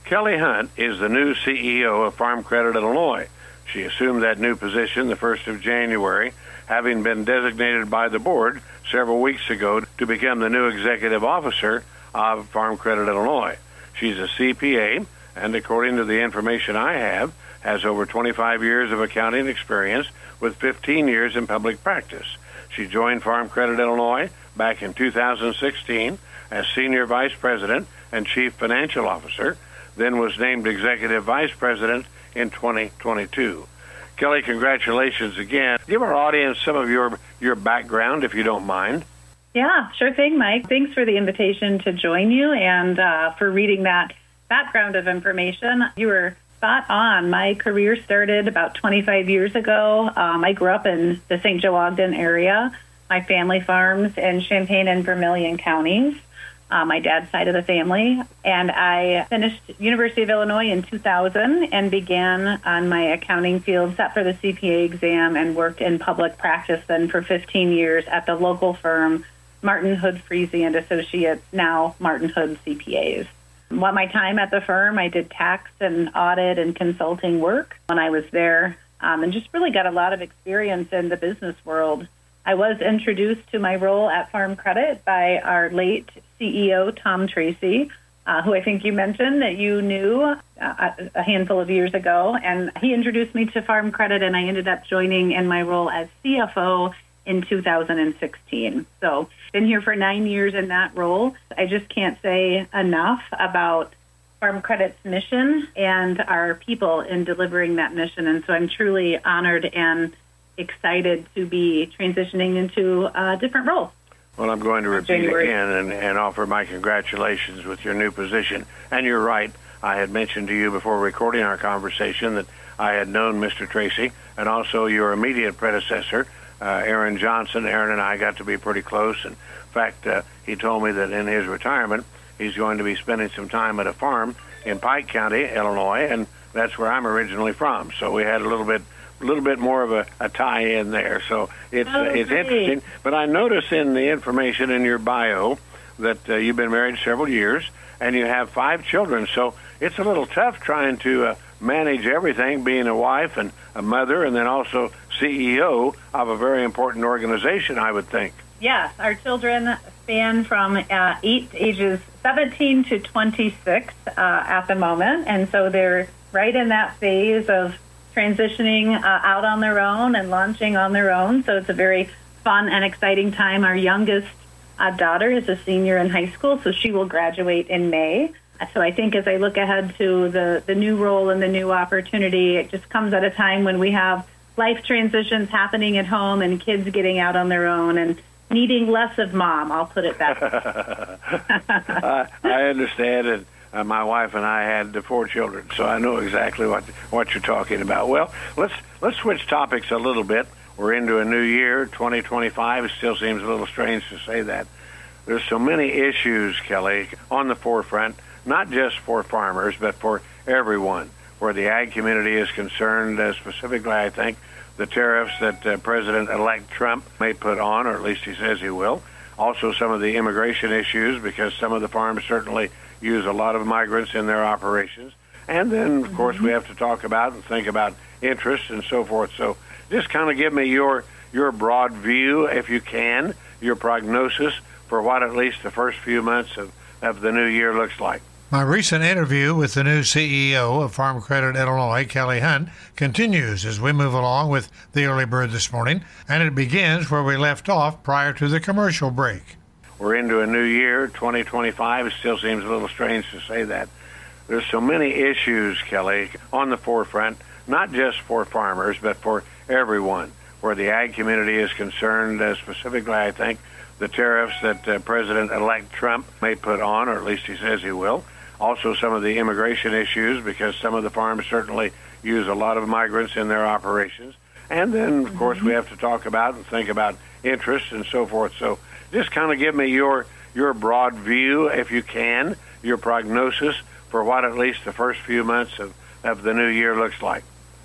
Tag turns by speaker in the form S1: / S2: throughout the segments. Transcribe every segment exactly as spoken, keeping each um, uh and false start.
S1: Kelly Hunt is the new C E O of Farm Credit Illinois. She assumed that new position the first of January, having been designated by the board several weeks ago to become the new executive officer of Farm Credit Illinois. She's a C P A, and according to the information I have, has over twenty-five years of accounting experience with fifteen years in public practice. She joined Farm Credit Illinois back in two thousand sixteen as Senior Vice President and Chief Financial Officer, then was named Executive Vice President in twenty twenty-two. Kelly, congratulations again. Give our audience some of your, your background, if you don't mind.
S2: Yeah, sure thing, Mike. Thanks for the invitation to join you and uh, for reading that background of information. You were spot on. My career started about twenty-five years ago. Um, I grew up in the Saint Joe Ogden area. My family farms in Champaign and Vermilion counties, uh, my dad's side of the family. And I finished University of Illinois in two thousand and began on my accounting field, sat for the C P A exam, and worked in public practice then for fifteen years at the local firm Martin Hood Freese and Associates, now Martin Hood C P As. While my time at the firm, I did tax and audit and consulting work when I was there, um, and just really got a lot of experience in the business world. I was introduced to my role at Farm Credit by our late C E O, Tom Tracy, uh, who I think you mentioned that you knew uh, a handful of years ago. And he introduced me to Farm Credit, and I ended up joining in my role as C F O in two thousand sixteen. So been here for nine years in that role. I just can't say enough about Farm Credit's mission and our people in delivering that mission. And so I'm truly honored and excited to be transitioning into a different role.
S1: Well, I'm going to repeat January. again and, and offer my congratulations with your new position. And you're right. I had mentioned to you before recording our conversation that I had known Mister Tracy and also your immediate predecessor, uh, Aaron Johnson. Aaron and I got to be pretty close. In fact, uh, he told me that in his retirement, he's going to be spending some time at a farm in Pike County, Illinois, and that's where I'm originally from. So we had a little bit a little bit more of a, a tie-in there. So it's
S2: oh,
S1: uh, it's
S2: great.
S1: interesting. But I notice in the information in your bio that uh, you've been married several years and you have five children. So it's a little tough trying to uh, manage everything, being a wife and a mother and then also C E O of a very important organization, I would think.
S2: Yes, our children span from uh, eight ages seventeen to twenty-six uh, at the moment. And so they're right in that phase of transitioning uh, out on their own and launching on their own. So it's a very fun and exciting time. Our youngest uh, daughter is a senior in high school, so she will graduate in May. So I think as I look ahead to the, the new role and the new opportunity, it just comes at a time when we have life transitions happening at home and kids getting out on their own and needing less of mom. I'll put it that way.
S1: I, I understand it. Uh, my wife and I had uh, four children, so I know exactly what what you're talking about. Well, let's let's switch topics a little bit. We're into a new year, twenty twenty-five. It still seems a little strange to say that. There's so many issues, Kelly, on the forefront, not just for farmers, but for everyone, where the ag community is concerned. Uh, specifically, I think the tariffs that uh, President-elect Trump may put on, or at least he says he will. Also, some of the immigration issues, because some of the farms certainly use a lot of migrants in their operations. And then, of course, we have to talk about and think about interest and so forth. So just kind of give me your your broad view, if you can, your prognosis for what at least the first few months of, of the new year looks like.
S3: My recent interview with the new C E O of Farm Credit Illinois, Kelly Hunt, continues as we move along with the Early Bird this morning, and it begins where we left off prior to the commercial break.
S1: We're into a new year, twenty twenty-five. It still seems a little strange to say that. There's so many issues, Kelly, on the forefront, not just for farmers, but for everyone, where the ag community is concerned. Uh, specifically, I think the tariffs that uh, President-elect Trump may put on, or at least he says he will. Also, some of the immigration issues, because some of the farms certainly use a lot of migrants in their operations. And then, of course, we have to talk about and think about interest and so forth. So just kind of give me your your broad view, if you can, your prognosis for what at least the first few months of, of the new year looks like.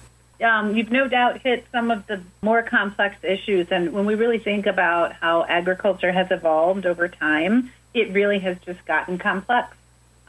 S2: Um, you've no doubt hit some of the more complex issues. And when we really think about how agriculture has evolved over time, it really has just gotten complex.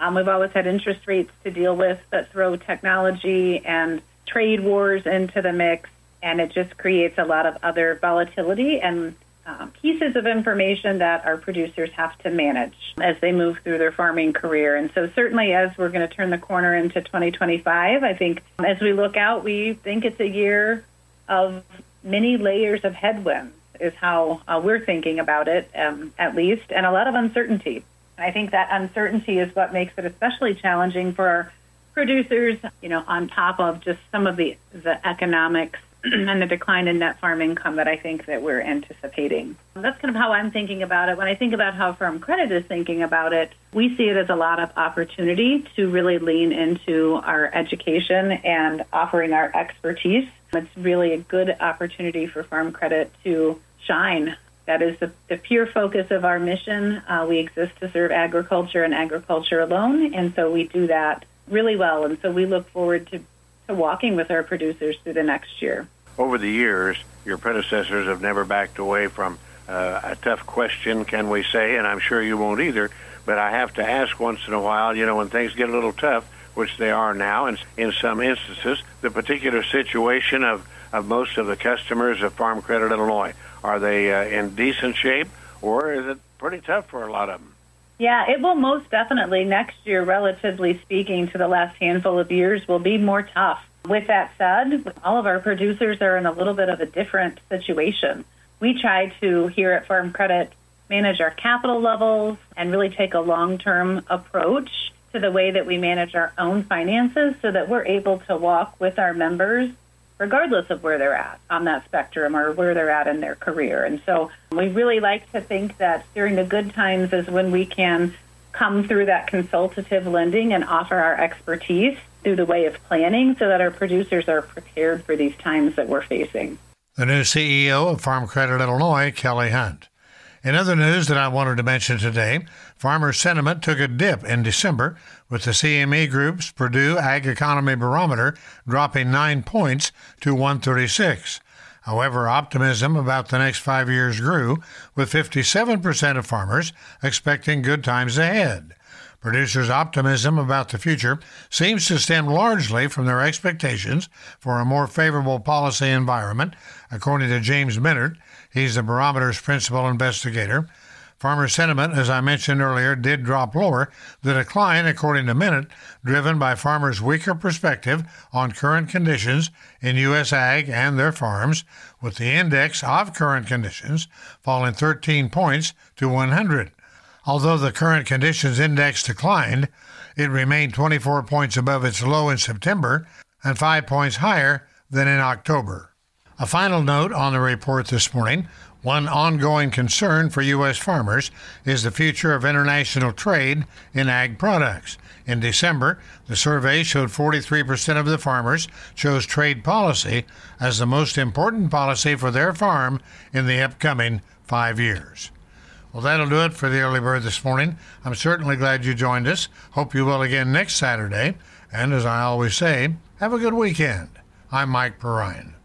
S2: Um, we've always had interest rates to deal with that throw technology and trade wars into the mix, and it just creates a lot of other volatility and um, pieces of information that our producers have to manage as they move through their farming career. And so certainly as we're going to turn the corner into twenty twenty-five, I think as we look out, we think it's a year of many layers of headwinds is how uh, we're thinking about it, um, at least, and a lot of uncertainty. I think that uncertainty is what makes it especially challenging for our producers, you know, on top of just some of the, the economics and the decline in net farm income that I think that we're anticipating. That's kind of how I'm thinking about it. When I think about how Farm Credit is thinking about it, we see it as a lot of opportunity to really lean into our education and offering our expertise. It's really a good opportunity for Farm Credit to shine. That is the, the pure focus of our mission. Uh, we exist to serve agriculture and agriculture alone, and so we do that really well. And so we look forward to, to walking with our producers through the next year.
S1: Over the years, your predecessors have never backed away from uh, a tough question, can we say, and I'm sure you won't either, but I have to ask once in a while, you know, when things get a little tough, which they are now, and in some instances, the particular situation of, of most of the customers of Farm Credit Illinois. Are they uh, in decent shape, or is it pretty tough for a lot of them?
S2: Yeah, it will most definitely next year, relatively speaking, to the last handful of years, will be more tough. With that said, all of our producers are in a little bit of a different situation. We try to, here at Farm Credit, manage our capital levels and really take a long-term approach to the way that we manage our own finances so that we're able to walk with our members regardless of where they're at on that spectrum or where they're at in their career. And so we really like to think that during the good times is when we can come through that consultative lending and offer our expertise through the way of planning so that our producers are prepared for these times that we're facing.
S3: The new C E O of Farm Credit Illinois, Kelly Hunt. In other news that I wanted to mention today, farmer sentiment took a dip in December, with the C M E Group's Purdue Ag Economy Barometer dropping nine points to one thirty-six. However, optimism about the next five years grew, with fifty-seven percent of farmers expecting good times ahead. Producers' optimism about the future seems to stem largely from their expectations for a more favorable policy environment, according to James Minard. He's the barometer's principal investigator. Farmer sentiment, as I mentioned earlier, did drop lower. The decline, according to Minard, driven by farmers' weaker perspective on current conditions in U S ag and their farms, with the index of current conditions falling thirteen points to one hundred. Although the current conditions index declined, it remained twenty-four points above its low in September and five points higher than in October. A final note on the report this morning. One ongoing concern for U S farmers is the future of international trade in ag products. In December, the survey showed forty-three percent of the farmers chose trade policy as the most important policy for their farm in the upcoming five years. Well, that'll do it for the Early Bird this morning. I'm certainly glad you joined us. Hope you will again next Saturday. And as I always say, have a good weekend. I'm Mike Perrine.